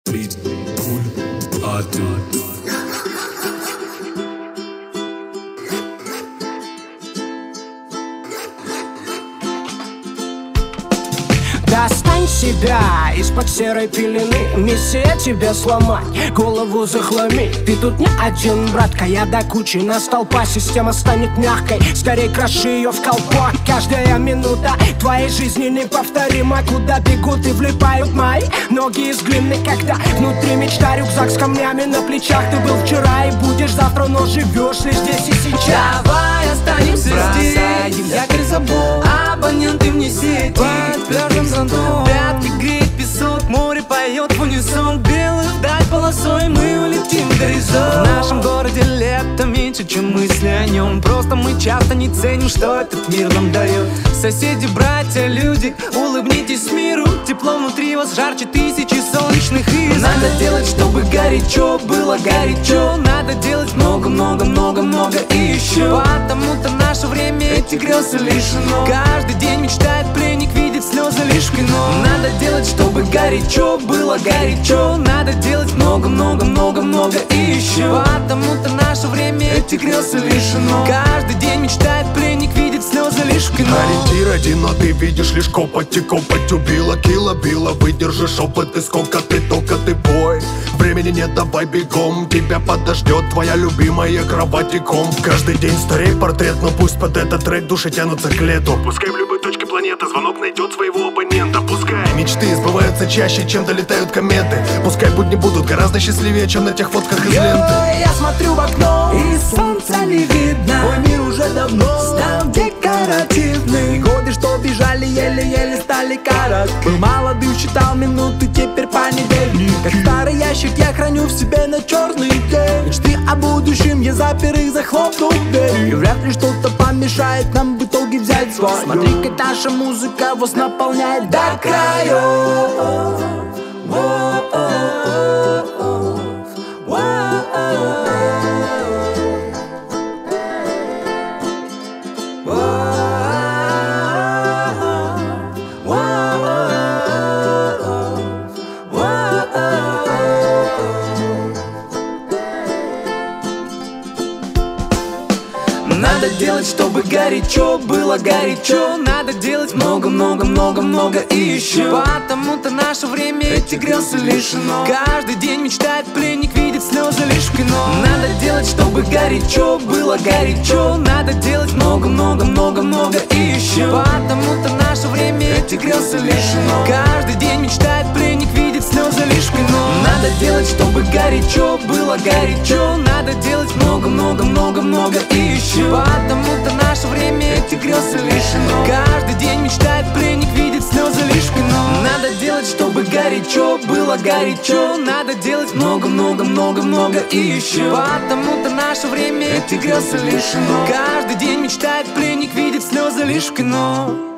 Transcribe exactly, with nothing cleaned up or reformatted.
Pitbull, а ты? Достань себя из-под серой пелены. Миссия тебе сломать, голову захламить. Ты тут не один, братка, я до кучи. Нас толпа, система станет мягкой. Скорей кроши ее в колпак. Каждая минута твоей жизни неповторима. Куда бегут и влипают мои ноги из глины, когда внутри мечта, рюкзак с камнями на плечах. Ты был вчера и будешь завтра, но живешь лишь здесь и сейчас. Давай останемся здесь, якорь забор, абоненты вне сети, под пляжем зонтом. Пятки греет песок, море поет в унисон. Белую вдаль полосой мы улетим в горизонт. В нашем городе лето меньше, чем мысли о нем. Просто мы часто не ценим, что этот мир нам дает. Соседи, братья, люди, улыбнитесь миру. Тепло внутри вас жарче тысячи солнечных искр. Надо делать, чтобы горячо было горячо. Надо делать много-много-много-много и еще. Потому-то наше время эти грезы лишено. Каждый день мечтает пленник, видит слезы лишь в кино. Надо делать, чтобы горячо было горячо. Надо делать много-много-много-много и еще. Потому-то наше время эти грезы лишено. Каждый день мечтает пленник, видит слезы лишь в кино. Ориентир один, но ты видишь лишь копоть и копоть. Убила, кило, била, выдержишь опыт. И сколько ты, только ты бой. Времени нет, давай бегом. Тебя подождет твоя любимая кровать и комп. Каждый день старей портрет, но пусть под этот трек души тянутся к лету. Пускай в любой точке планеты звонок найдет своего абонента. Пускай мечты сбываются чаще, чем долетают кометы. Пускай будни будут гораздо счастливее, чем на тех фотках из ленты. Я смотрю в окно, и солнца не видно. Мой мир уже давно стал декоративный. Годы, что бежали, еле-еле стали короткими. Был молодым, считал минуты, теперь понедельник. Как старый ящик я храню в себе на черный день. Мечты о будущем, я запер их, захлопнул дверь. И вряд ли что-то помешает нам в итоге взять свой. Смотри, как наша музыка вас наполняет до краев. Надо делать, чтобы горячо было горячо. Надо делать много-много-много-много и еще. Потому-то наше время эти грезы лишено. Каждый день мечтает пленник, видит слезы лишь в кино. Надо делать, чтобы горячо было горячо. Надо делать много-много-много-много и еще. Потому-то наше время эти грезы лишено. Каждый день мечтает пленник, видит слезы лишь в кино. Надо делать, чтобы горячо было горячо. Надо делать много-много-много-много и еще. Потому-то наше время эти грезы лишено. Каждый день мечтает пленник, видит слезы лишь в кино. Надо делать, чтобы горячо было горячо. Надо делать много-много-много-много и еще. Потому-то наше время эти грезы лишено. Каждый день мечтает пленник, видит слезы лишь в кино.